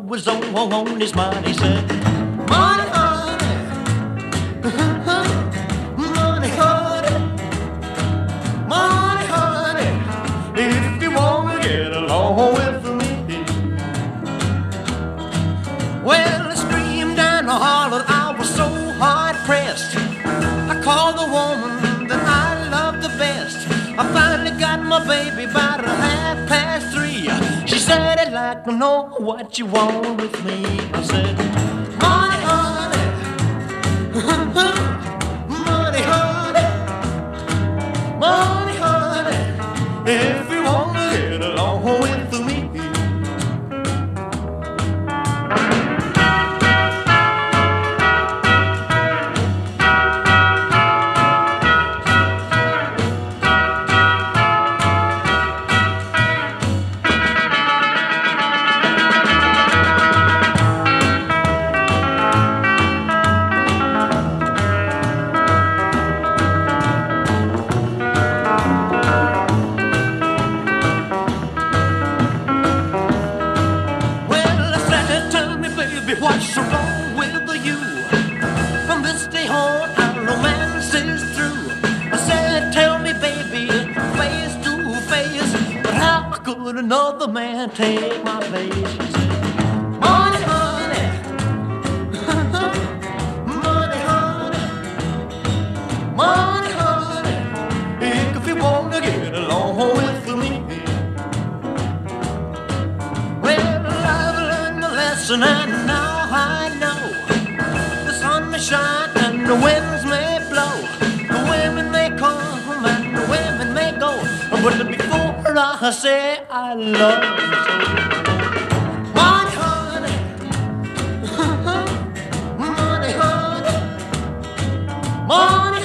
was on his mind. He said, money, honey, money, honey, money, honey, if you want to get along with me. Well, I screamed and I hollered, I was so hard pressed. I called the woman that I love the best. I finally got my baby about 3:30. She said, I'd like to know what you want with me. I said, money, honey, money, honey, money, honey, if you want to get along with me. What's wrong with you? From this day on, our romance is through. I said, tell me, baby, face to face, but how could another man take my place? She said, money, honey, money, honey, money, honey, if you want to get along with me. Well, I've learned the lesson and now I know the sun may shine and the winds may blow, the women may come and the women may go, but before I say I love you so, money, honey, money, honey, money.